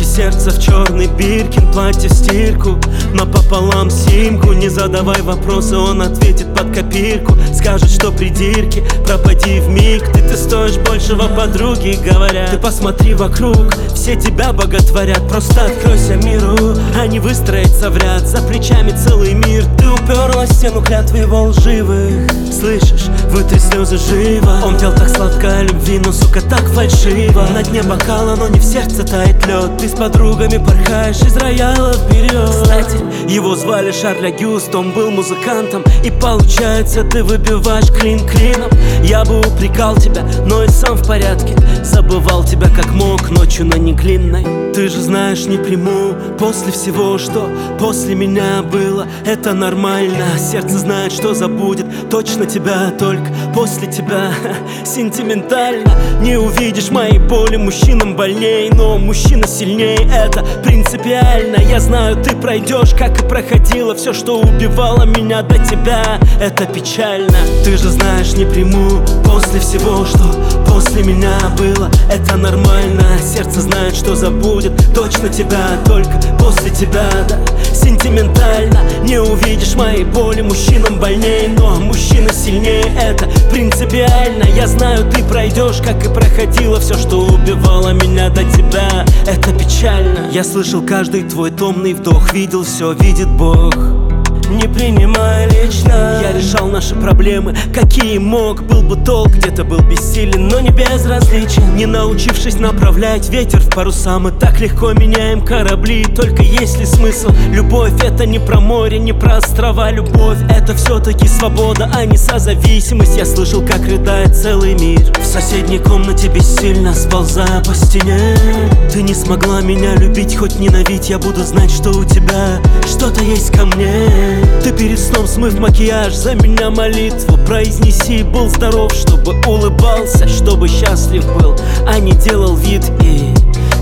сердце в черный Биркин, платье в стирку, напополам симку. Не задавай вопросы, он ответит под копирку. Скажет, что придирки, пропади вмиг. Ты стоишь большего, подруги говорят. Ты посмотри вокруг, все тебя боготворят. Просто откройся миру, а не выстроиться в ряд. За плечами целый мир, ты уперлась в стену клятвы его лживых. Слышишь, вытри слезы живо. Он пел так сладко о любви, но, сука, так фальшиво. На дне бокала, но не в сердце тает лед. Ты с подругами порхаешь из рояла вперед. Кстати, его звали Шарль Агюст, он был музыкантом. И получается, ты выбиваешь клин клином. Я бы упрекал тебя, но и сам в порядке. Забывал тебя как мог ночью на Неглинной. Ты же знаешь, не приму после всего, что после меня было. Это нормально, сердце знает, что забудет точно тебя, только после тебя. Сентиментально не увидишь моей боли. Мужчинам больней, но мужчина сильней. Это принципиально. Я знаю, ты пройдешь, как и проходила. Все, что убивало меня до тебя, это печально. Ты же знаешь, не приму после всего, что после меня было. Это нормально, сердце знает, что забудет точно тебя, только после тебя, да. Сентиментально не увидишь моей боли. Мужчинам больней, но мужчина сильнее. Это принципиально. Я знаю, ты пройдешь, как и проходила. Все, что убивало меня до тебя, это печально. Я слышал каждый твой томный вдох, видел все, видит Бог. Не принимай лично. Я решал наши проблемы, какие мог. Был бы толк, где-то был бессилен, но не безразличен. Не научившись направлять ветер в паруса, мы так легко меняем корабли. Только есть ли смысл? Любовь — это не про море, не про острова. Любовь — это все-таки свобода, а не созависимость. Я слышал, как рыдает целый мир. В соседней комнате бессильно сползая по стене. Ты не смогла меня любить, хоть ненавидь. Я буду знать, что у тебя что-то есть ко мне. Ты перед сном, смыв макияж, за меня молитву произнеси. Был здоров, чтобы улыбался, чтобы счастлив был, а не делал вид и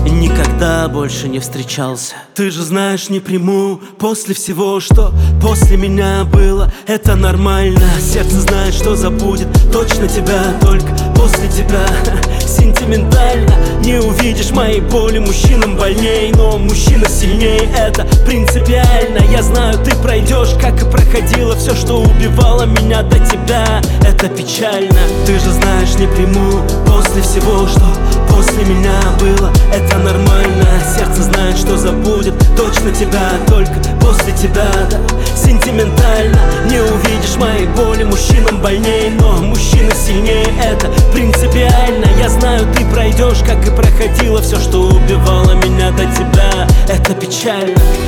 никогда больше не встречался. Ты же знаешь, не приму после всего, что после меня было. Это нормально, сердце знает, что забудет точно тебя, только после тебя. Сентиментально не увидишь моей боли. Мужчинам больней, но мужчина сильнее. Это принципиально. Я знаю, ты пройдешь, как и проходила. Все, что убивало меня до тебя, это печально. Ты же знаешь, не приму после всего, что после меня было. Это нормально, сердце знает, что забудет точно тебя, только после тебя, да. Сентиментально не увидишь моей боли. Мужчинам больней, но мужчина сильнее. Это принципиально. Я знаю, ты пройдешь, как и проходила. Все, что убивало меня до тебя, это печально.